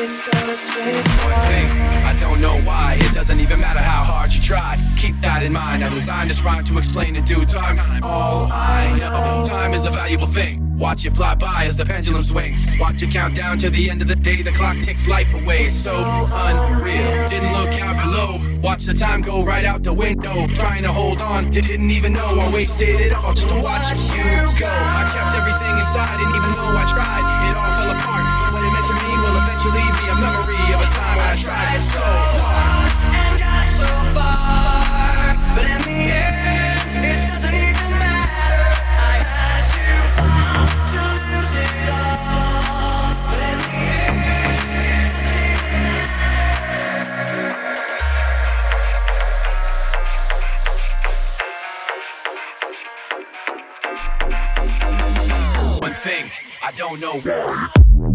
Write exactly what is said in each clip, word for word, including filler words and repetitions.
One thing, I don't know why. It doesn't even matter how hard you try. Keep that in mind. I designed this rhyme to explain in due time. All I know, time is a valuable thing. Watch it fly by as the pendulum swings. Watch it count down to the end of the day. The clock takes life away. It's so unreal. Didn't look out below. Watch the time go right out the window. Trying to hold on, didn't even know I wasted it all just to watch you go. I kept everything inside, and even though I tried, it all fell apart. What it meant to me will eventually be a memory of a time when I tried so hard and got so far, but in the end, it doesn't even matter. I had to fall to lose it all, but in the end, it doesn't even matter. One thing, I don't know why.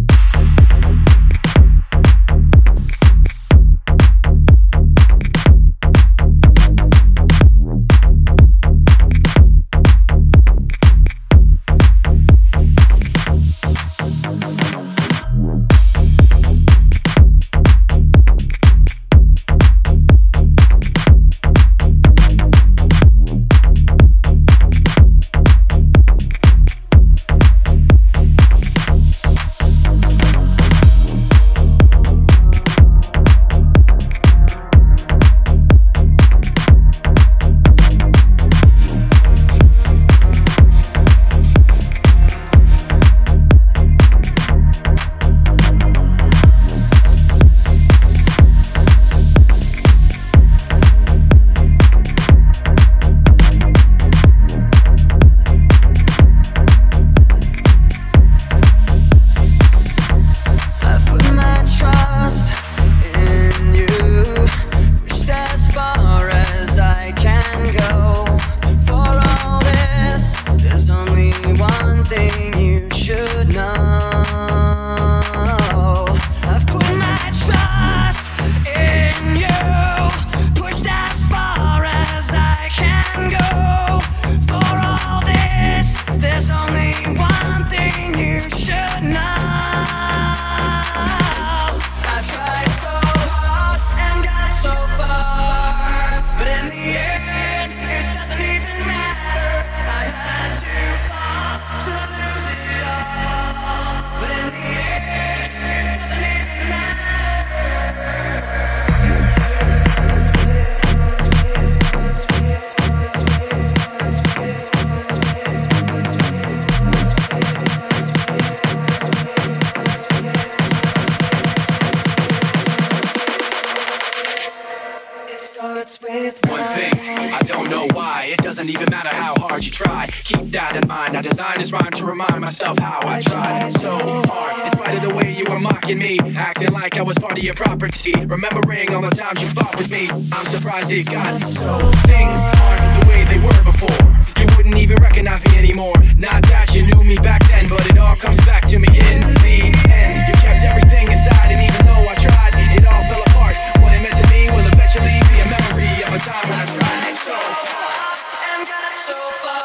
One thing, I don't know why. It doesn't even matter how hard you try. Keep that in mind. I designed this rhyme to remind myself how I tried so hard. In spite of the way you were mocking me, acting like I was part of your property. Remembering all the times you fought with me, I'm surprised it got so. Things aren't the way they were before. You wouldn't even recognize me anymore. Not that you knew me back then, but it all comes back to me in the end. You kept everything inside, and even though I tried, it all fell apart. What it meant to me will eventually be a memory of a time when I tried so hard and got so far.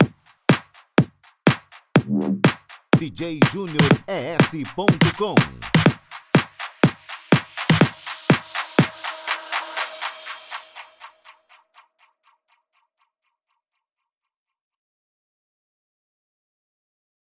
D J Júnior E S ponto com